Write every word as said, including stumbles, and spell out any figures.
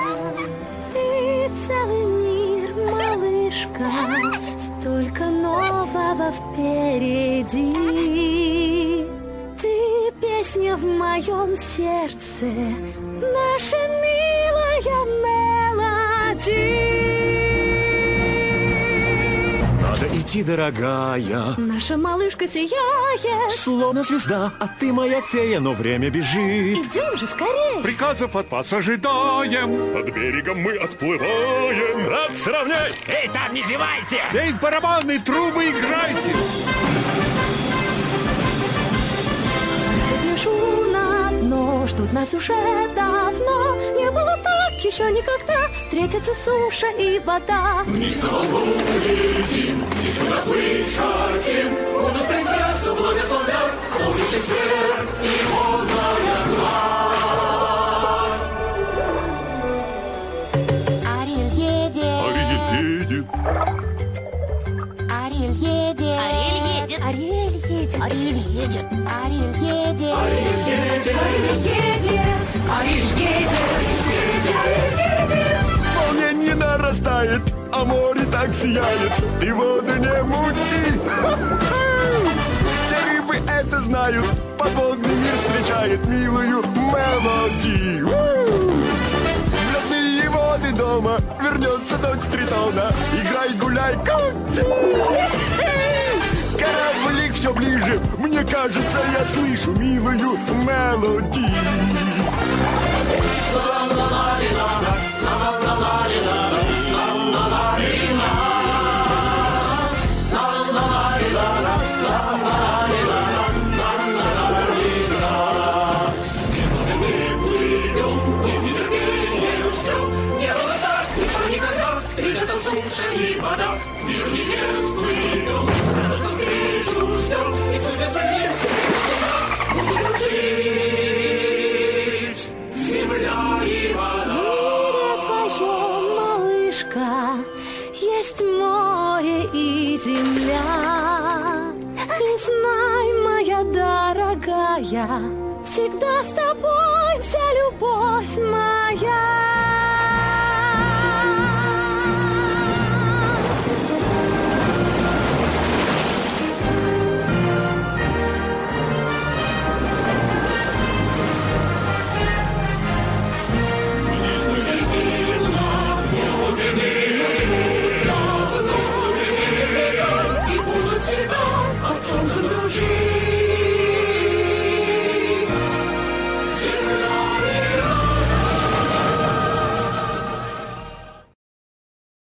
Ты целый мир, малышка, столько нового впереди. Ты песня в моем сердце, наша милая мелодия. Надо идти, дорогая. Наша малышка сияет, Словно звезда, а ты моя фея, но время бежит. идем же скорее. Приказов от вас ожидаем. Над берегом мы отплываем. Рад сравнять. Эй, там не зевайте! Эй, в барабанные трубы играйте. Запишу на дно, ждут нас уже давно. Не было так еще никогда. Встретятся суша и вода. Вниз на волну летим, и сюда плыть хотим. Будут принцессу благословлять, солнечный свет и водная гладь. Ариэль едет. Ариэль едет. Ариэль едет. Ариэль едет. Ариэль едет. Ариэль едет. Ариэль едет, Ариэль едет, Ариэль едет, Ариэль едет. Волнение нарастает, а море так сияет. Ты воду не мути. Все рыбы это знают. Подводный мир встречает милую мелодию. В родные воды дома вернется дочь Тритона. Играй, гуляй, крути. Кораблик все ближе. Мне кажется, я слышу милую мелодию. Встретятся суша и вода, мир небес плывем, радостно встречу ждем, и все безбрежно будем жить, земля и вода. В мире твоем, малышка, есть море и земля. Ты знай, моя дорогая, всегда с тобой вся любовь моя. Вниз летим на огненный